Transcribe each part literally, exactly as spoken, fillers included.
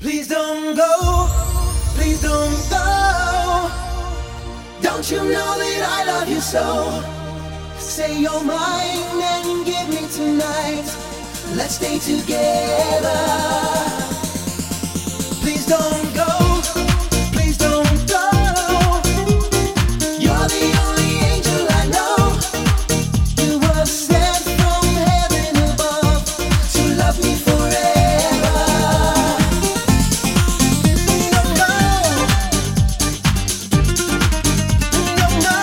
Please don't go, please don't go. Don't you know that I love you so? Say you're mine and give me tonight. Let's stay together. Please don't go, please don't go. You're the only angel I know. You were sent from heaven above to love me forever. No, no, no, no.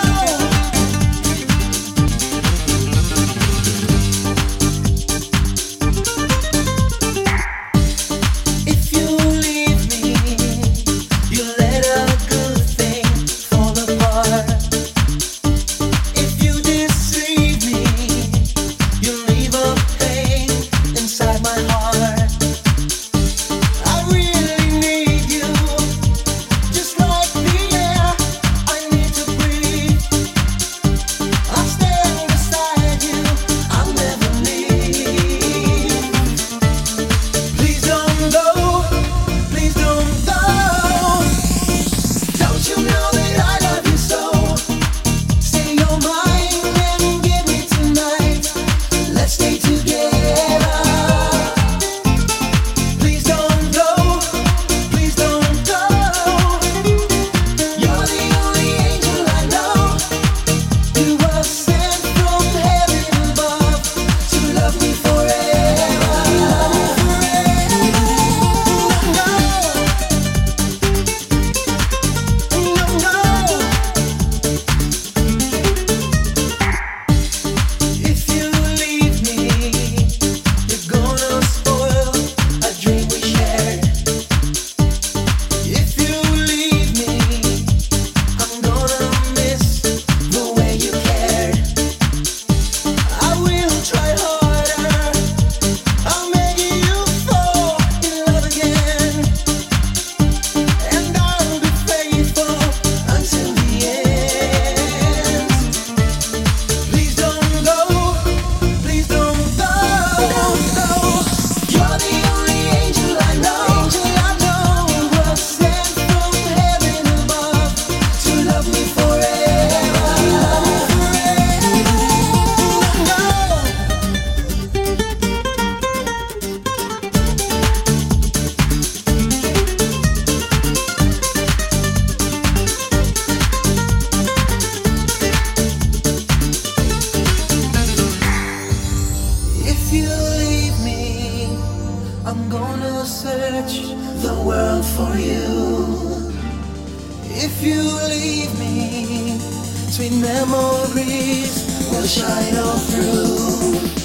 If you leave me, you let a good thing fall apart. If you deceive me, you leave a pain inside my heart. I really need you, just like the air I need to breathe. I'll stand beside you, I'll never leave. Please don't go, please don't go. Don't you know that I love you so? Say you're mine and give me tonight. Let's stay together. Please don't go, please don't go. You're the only angel I know. You were sent from heaven above to love me forever. No, no, no. If you leave me, you're gonna spoil a dream we shared. If you leave me, I'm gonna miss the way you cared. I will try harder, I'll make you fall in love again, and I'll be faithful until the end. Please don't go, please don't go. You're the only angel I know. You were sent from heaven above to love me forever. No. If you leave me, I'm gonna search the world for you. If you leave me, sweet memories will shine all through.